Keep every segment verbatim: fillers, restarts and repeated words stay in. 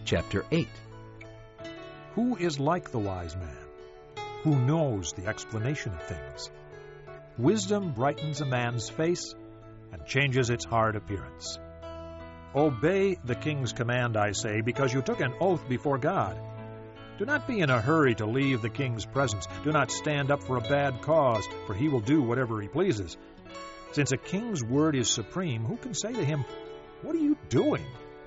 Chapter eight. Who is like the wise man, who knows the explanation of things? Wisdom brightens a man's face and changes its hard appearance. Obey the king's command, I say, because you took an oath before God. Do not be in a hurry to leave the king's presence. Do not stand up for a bad cause, for he will do whatever he pleases. Since a king's word is supreme, who can say to him, "What are you doing?"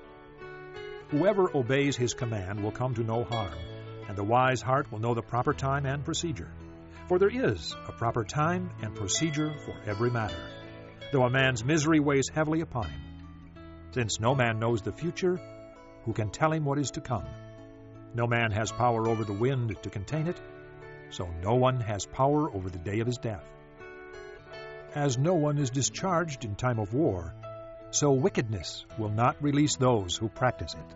Whoever obeys his command will come to no harm, and the wise heart will know the proper time and procedure. For there is a proper time and procedure for every matter, though a man's misery weighs heavily upon him. Since no man knows the future, who can tell him what is to come? No man has power over the wind to contain it, so no one has power over the day of his death. As no one is discharged in time of war, so wickedness will not release those who practice it.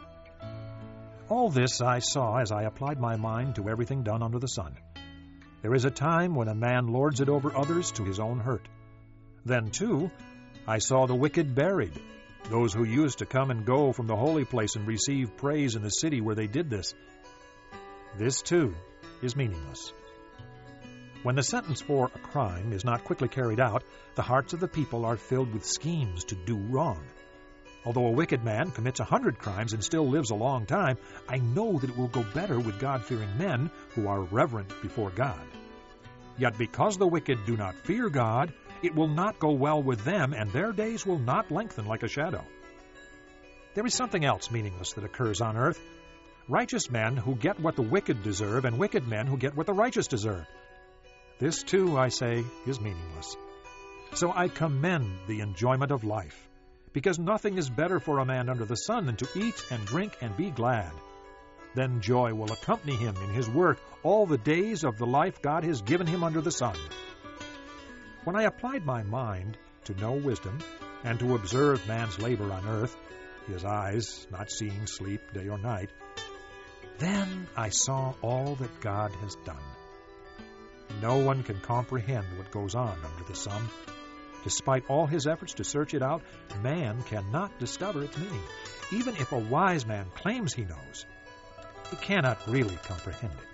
All this I saw as I applied my mind to everything done under the sun. There is a time when a man lords it over others to his own hurt. Then, too, I saw the wicked buried, those who used to come and go from the holy place and receive praise in the city where they did this. This, too, is meaningless. When the sentence for a crime is not quickly carried out, the hearts of the people are filled with schemes to do wrong. Although a wicked man commits a hundred crimes and still lives a long time, I know that it will go better with God-fearing men who are reverent before God. Yet because the wicked do not fear God, it will not go well with them, and their days will not lengthen like a shadow. There is something else meaningless that occurs on earth. Righteous men who get what the wicked deserve, and wicked men who get what the righteous deserve. This, too, I say, is meaningless. So I commend the enjoyment of life, because nothing is better for a man under the sun than to eat and drink and be glad. Then joy will accompany him in his work all the days of the life God has given him under the sun. When I applied my mind to know wisdom and to observe man's labor on earth, his eyes not seeing sleep day or night, then I saw all that God has done. No one can comprehend what goes on under the sun. Despite all his efforts to search it out, man cannot discover its meaning. Even if a wise man claims he knows, he cannot really comprehend it.